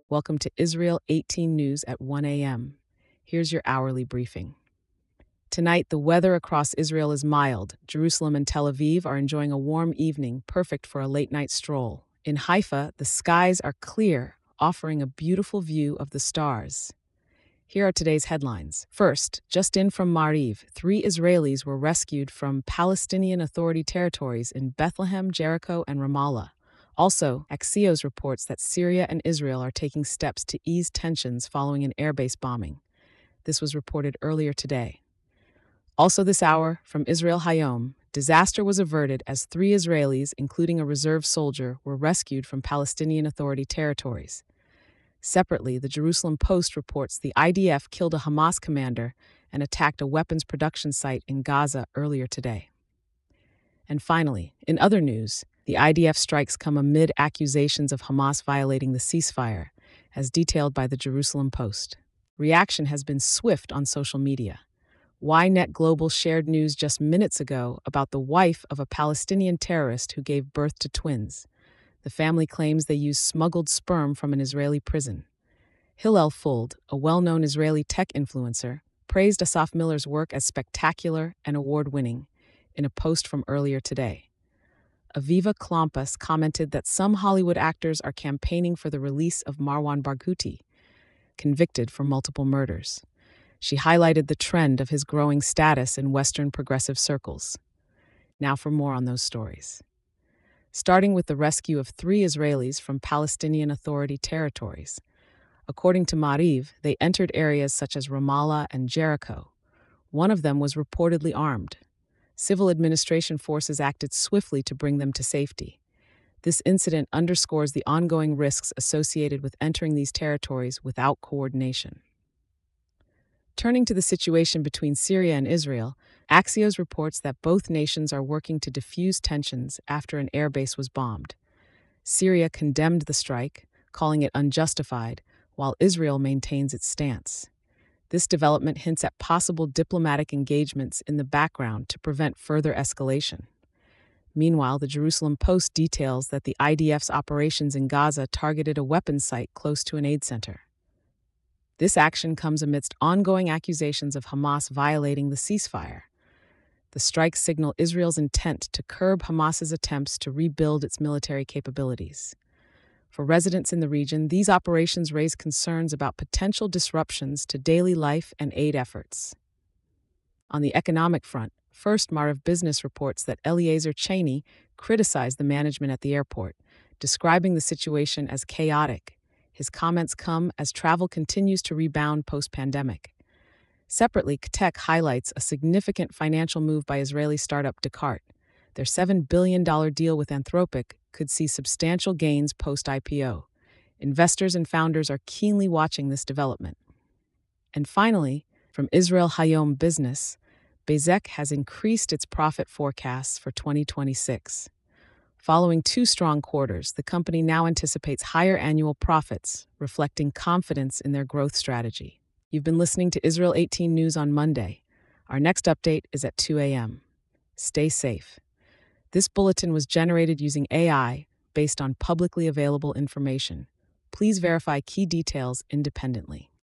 Welcome to Israel 18 News at 1 a.m. Here's your hourly briefing. Tonight, the weather across Israel is mild. Jerusalem and Tel Aviv are enjoying a warm evening, perfect for a late-night stroll. In Haifa, the skies are clear, offering a beautiful view of the stars. Here are today's headlines. First, just in from Maariv, 3 Israelis were rescued from Palestinian Authority territories in Bethlehem, Jericho, and Ramallah. Also, Axios reports that Syria and Israel are taking steps to ease tensions following an airbase bombing. This was reported earlier today. Also this hour, from Israel Hayom, disaster was averted as 3 Israelis, including a reserve soldier, were rescued from Palestinian Authority territories. Separately, the Jerusalem Post reports the IDF killed a Hamas commander and attacked a weapons production site in Gaza earlier today. And finally, in other news, the IDF strikes come amid accusations of Hamas violating the ceasefire, as detailed by the Jerusalem Post. Reaction has been swift on social media. Ynet Global shared news just minutes ago about the wife of a Palestinian terrorist who gave birth to twins. The family claims they used smuggled sperm from an Israeli prison. Hillel Fuld, a well-known Israeli tech influencer, praised Asaf Miller's work as spectacular and award-winning in a post from earlier today. Aviva Klampas commented that some Hollywood actors are campaigning for the release of Marwan Barghouti, convicted for multiple murders. She highlighted the trend of his growing status in Western progressive circles. Now for more on those stories. Starting with the rescue of 3 Israelis from Palestinian Authority territories. According to Maariv, they entered areas such as Ramallah and Jericho. One of them was reportedly armed. Civil administration forces acted swiftly to bring them to safety. This incident underscores the ongoing risks associated with entering these territories without coordination. Turning to the situation between Syria and Israel, Axios reports that both nations are working to diffuse tensions after an airbase was bombed. Syria condemned the strike, calling it unjustified, while Israel maintains its stance. This development hints at possible diplomatic engagements in the background to prevent further escalation. Meanwhile, the Jerusalem Post details that the IDF's operations in Gaza targeted a weapons site close to an aid center. This action comes amidst ongoing accusations of Hamas violating the ceasefire. The strikes signal Israel's intent to curb Hamas's attempts to rebuild its military capabilities. For residents in the region, these operations raise concerns about potential disruptions to daily life and aid efforts. On the economic front, First Maariv Business reports that Eliezer Cheney criticized the management at the airport, describing the situation as chaotic. His comments come as travel continues to rebound post-pandemic. Separately, KTEC highlights a significant financial move by Israeli startup Descartes. Their $7 billion deal with Anthropic could see substantial gains post-IPO. Investors and founders are keenly watching this development. And finally, from Israel Hayom Business, Bezek has increased its profit forecasts for 2026. Following 2 strong quarters, the company now anticipates higher annual profits, reflecting confidence in their growth strategy. You've been listening to Israel 18 News on Monday. Our next update is at 2 a.m. Stay safe. This bulletin was generated using AI based on publicly available information. Please verify key details independently.